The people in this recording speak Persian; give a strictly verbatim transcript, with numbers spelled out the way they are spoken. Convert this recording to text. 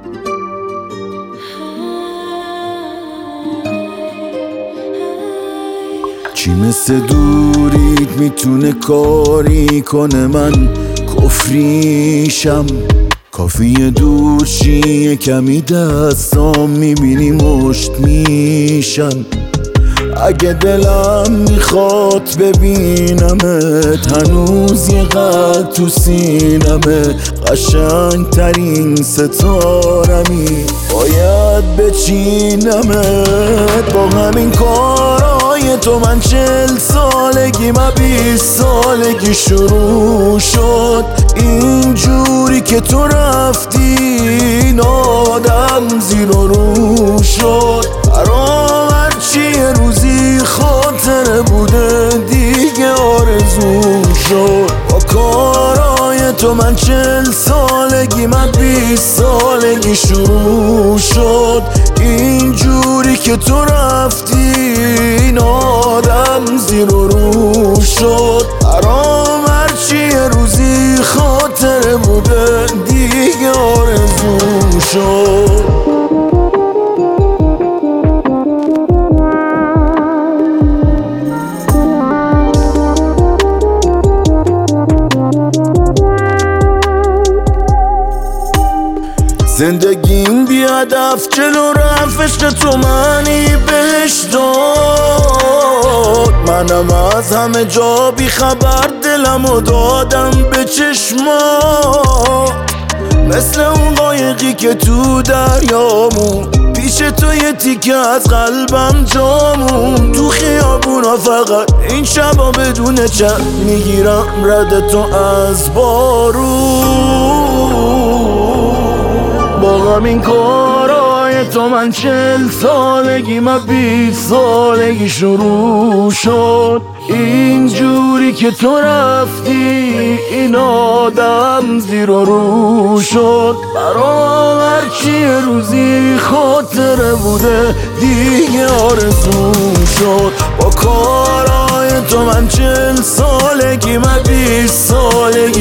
چی مثل دورید میتونه کاری کنه من کفریشم؟ کافیه دور چیه کمی دستام میبینی مشت میشن. اگه دلم میخواد ببینمت هنوز یه قد تو سینمه، قشنگ ترین ستارمی باید بچینمت. با همین کارای تو من چل سالگی من بیست سالگی شروع شد. اینجوری که تو رفتی این آدم زیر و رو شد. برام هرچی یه روزی خاطره بوده دیگه آرزو شد. با کارای تو من چل سالگی من بیست سالگی شروع شد. اینجوری که تو رفتی این آدم زیر و رو شد. برام هرچی یه روزی خاطره بوده دیگه آرزو شد. زندگیم بی هدف جلو رفت، عشق تو معنی بهش داد. منم از همه جا بی خبر دلمو دادم به چشما، مثل اون قایقی که تو دریامون پیش تو یه تیکه از قلبم جامون. تو خیابونا فقط این شبا بدون چند میگیرم رد تو از بارون. با همین کارای تو من چل سالگی من بیست سالگی شروع شد. اینجوری که تو رفتی این آدم زیر و رو شد. برام هرچی یه روزی خاطره بوده دیگه آرزو شد. با کارای تو من چل سالگی من بیست سالگی